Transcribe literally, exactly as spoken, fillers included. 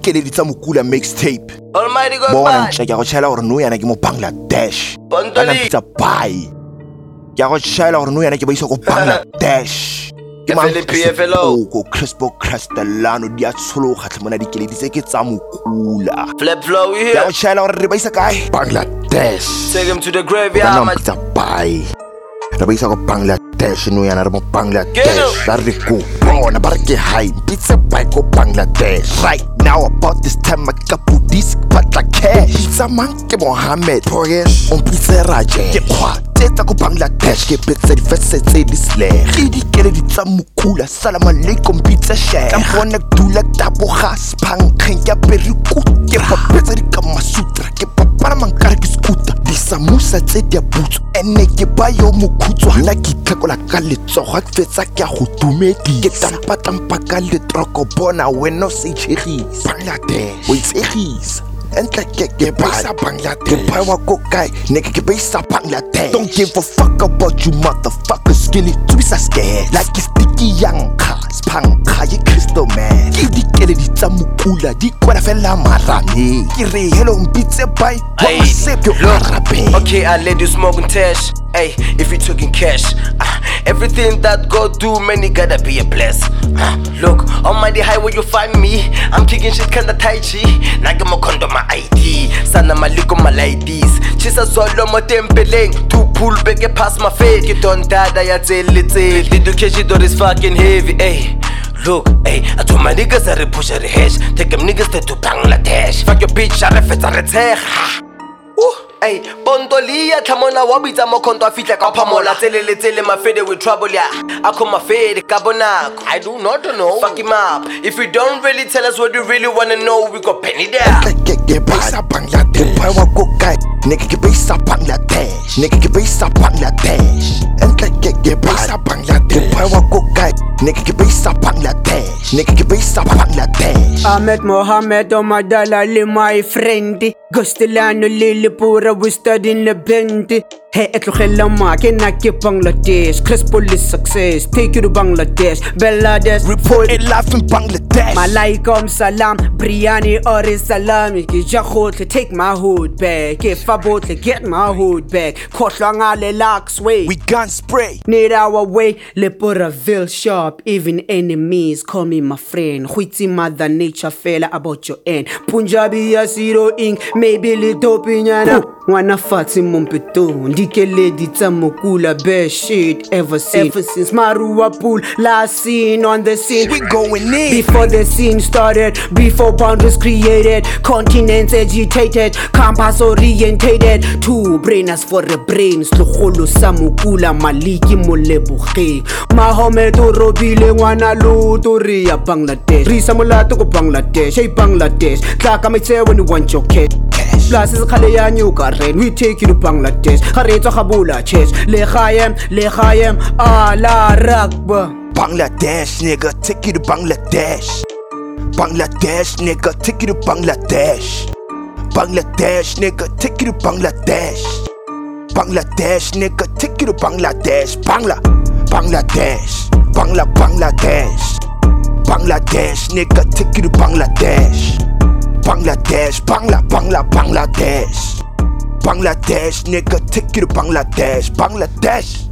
dikeledi tsa Mokula mixtape. Almighty God Bona bad. ntse ke go tshela gore nou yana ke mo Bangladesh. Pontoli. Kana pitsa bye. Ke go tshela gore nou yana ke ba isa go Bangladesh. F L P, F L O. Go Crispo Castellano di a tshologa tle mona dikeledi tse ke tsa Mokula. Flip flow, we Ke here. go tshela gore re ba isa kae? Bangladesh. Take him to the graveyard, Kana man. pitsa bye. Re ba isa go Bangladesh nou yana re mo Get Bangladesh. him. Ba re go bona ba re ke high. Pitsa bye go Bangladesh. Right now about this time I got Buddhist but like cash. Pizza man ke Mohammed Poyesh on pizza raje. Ke kwa teta go Bangladesh ke pizza di fetse tse di sleg. Ke di kele di tsa Mokula. Salam alaikum pizza share. Ka bona dula tabo gas pang kgen ke pere ku. Ke pa pizza di Kama Sutra. Ke pa para man kare ke scooter. Di samusa tse di butsu. Ene ke ba yo mokhutso la ke tlhakola ka letsogo ke fetsa ke a go dumedi. Ke tampa tampa ka letroko bona wena se tshegisa. Bangladesh. We tsegisa. Entle ke ke baisa Bangladesh. Ke paiwa ko kae ne ke ke baisa Bangladesh. Don't give a fuck about you motherfuckers. Skilly to be scared. Like it's sticky young cars. Pang kaya crystal man. Ke di kele di tsa Mokula di kwala fela marame. Ke re hello mbitse bye. Ay, Wa sep yo arabe. Okay, I let you smoke and tash. Hey, if you took in cash, uh, everything that God do, man, it gotta be a bless. Uh, look, on my highway you find me. I'm kicking shit kinda tai chi. Naga mo kondo my I D. Sana maliko my ladies. Chisa solo mo tempeleng. Two pull back past my face. Get on dada ya tseletse. The education door is fucking heavy. Hey. Look, hey, I told my niggas that they push a hash. Take them niggas to Bangladesh. Fuck your bitch, I refet a retech. Ooh, hey, Pontolia, Tamona Wabita Mokonto Fita Kapamola, Tele Tele my fade with trouble, yeah. I call my fade, Cabona. I do not know. Fuck him up. If you don't really tell us what you really wanna know, we got penny there. Ke ke baisa Bangladesh. Paiwa ko kae ne ke baisa Bangladesh. Ne ke baisa Bangladesh. Entle ke ke baisa Bangladesh. Paiwa ko kae ne ke baisa Bangladesh. Ne ke baisa Bangladesh. Ahmed Mohammed Omadala li my friend. Gostelano lili pura we studying the bend. Hey, etlogela ma ke na ke Bangladesh. Crispo li success. Take you to Bangladesh. Bangladesh Report it live in Bangladesh. Malaikum salam, biryani or salami. Ki jahotle take my hood back. If I both get my hood back. Kotlanga le lax way. We gun spray. Need our way, le Puraville sharp. Even enemies call me my friend. Huiti mother nature fella about your end. Punjabi ya zero ink, maybe little pinyana. Wana fati mumpeto. Ndike lady tsa Mokula best shit ever seen. Ever since Marua pool last seen on the scene. We going in. Before the scene started, before boundaries created, continents agitated, campus orientated. Two brainers for the brains. Tlogolo sa Mokula maliki moleboge. Mohammed Orobile ngwana luto re ya Bangladesh. Risa molato ko Bangladesh, hey Bangladesh. Tlaka maitse when you want your cash. Plus is khale ya nyuka ren, we take you to Bangladesh. Kharetso khabula chess, le khayem, le khayem ala rakba. Bangladesh nigga, take you to Bangladesh. Bangladesh nigga, take you to Bangladesh. Bangladesh nigga, take you to Bangladesh. Bangladesh nigga, take you to Bangladesh. Bangla, Bangladesh, Bangla, Bangladesh. Bangladesh nigga, take you to Bangladesh. Bangladesh, Bangla, Bangla, Bangladesh. Bangladesh nigga, take you to Bangladesh. Bangladesh.